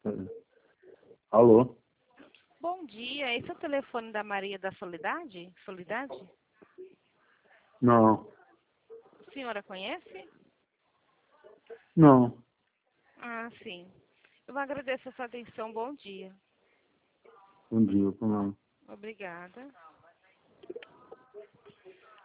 Alô? Bom dia, esse é o telefone da Maria da Soledade? Soledade? Não. A senhora conhece? Não. Ah, sim. Eu agradeço a sua atenção. Bom dia. Bom dia, não. Obrigada.